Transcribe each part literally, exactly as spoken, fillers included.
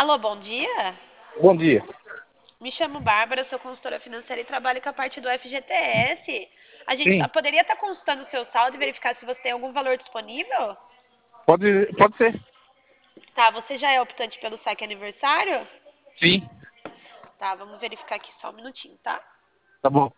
Alô, bom dia. Bom dia. Me chamo Bárbara, sou consultora financeira e trabalho com a parte do F G T S. A gente tá- Sim, poderia estar consultando o seu saldo e verificar se você tem algum valor disponível? pode, pode ser. Tá, você já é optante pelo saque aniversário? Sim, Tá, vamos verificar aqui só um minutinho, tá? tá bom.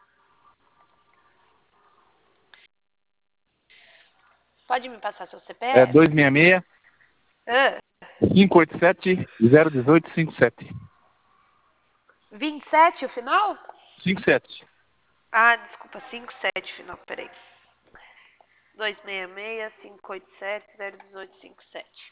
Pode me passar seu É C P F? dois seis seis, Ah, cinco oito sete, zero um oito cinco sete. vinte e sete o final? cinco sete. Ah, desculpa, cinco sete final, peraí. dois seis seis, cinco oito sete, zero um oito cinco sete.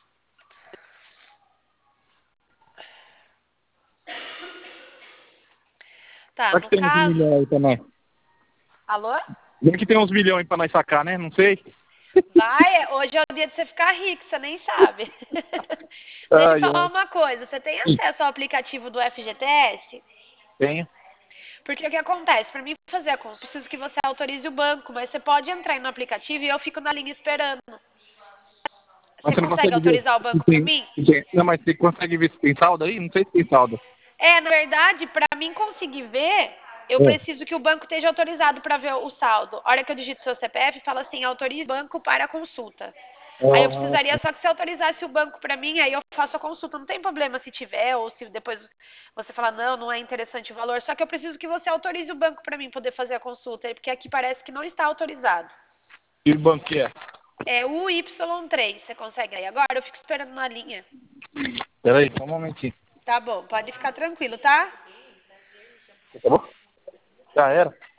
Tá, Será que no tem uns caso... milhões aí pra nós? Alô? Será que tem uns milhões pra nós sacar, né? Não sei. Vai, hoje é o dia de você ficar rico, você nem sabe. Deixa eu Ai, falar ai. uma coisa, você tem Sim, acesso ao aplicativo do F G T S? tenho. Porque o que acontece? Para mim fazer a consulta, preciso que você autorize o banco, mas você pode entrar aí no aplicativo e eu fico na linha esperando. Mas Você você não consegue consegue ver autorizar o se banco por tem, mim? se tem. Não, mas você consegue ver se tem saldo aí? Não sei se tem saldo. É, na verdade, para mim conseguir ver, eu É. preciso que o banco esteja autorizado para ver o saldo. A hora que eu digito seu C P F, fala assim, autorize o banco para a consulta. Aí eu Ah, precisaria só que você autorizasse o banco para mim, aí eu faço a consulta. Não tem problema se tiver, ou se depois você falar, não, não é interessante o valor. Só que eu preciso que você autorize o banco para mim poder fazer a consulta, porque aqui parece que não está autorizado. que banco que é? É o Y três, você consegue aí agora? Eu fico esperando na linha. Peraí, só um momentinho. Tá bom, pode ficar tranquilo, tá? Tá bom? Já era.